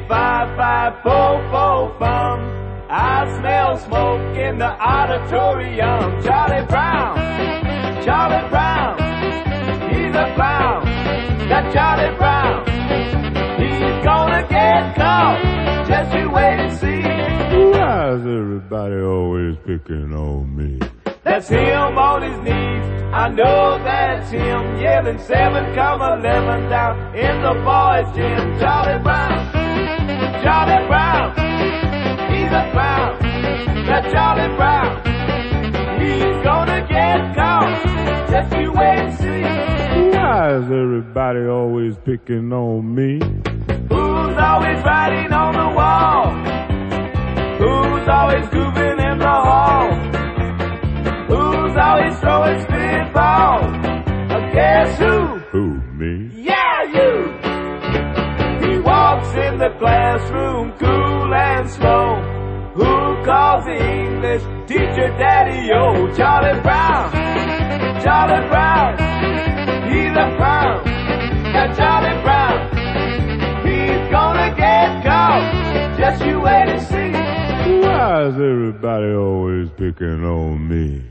35544 fun. I smell smoke in the auditorium. Charlie Brown, Charlie Brown, he's a clown. That Charlie Brown, he's gonna get caught. Just you wait and see. Why is everybody always picking on me? That's him on his knees, I know that's him, yelling 7 come 11 down in the boys' gym. Charlie Brown, Charlie Brown, he's a clown. That Charlie Brown, he's gonna get caught. Just you wait and see. Why is everybody always picking on me? Who's always writing on the wall? Who's always grooving in the hall? Who's always throwing spitballs? Guess who? Who, me? Yeah, you! He walks in the classroom cool and slow. Who calls the English teacher Daddy-O? Charlie Brown, Charlie Brown, he's a clown. That Charlie Brown, he's gonna get caught. Just you wait and see. Why is everybody always picking on me?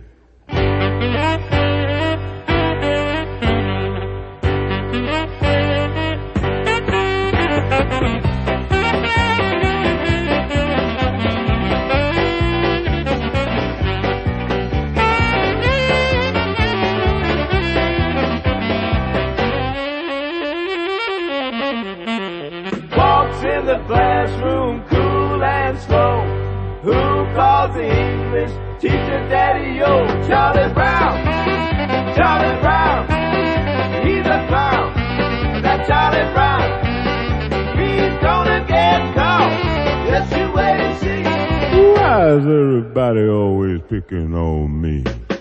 Walks in the classroom cool and slow. Who calls the English teacher Daddy-O? Charlie Brown, Charlie Brown, he's a clown. That Charlie Brown, he's gonna get caught. Just you wait and see. Why is everybody always picking on me?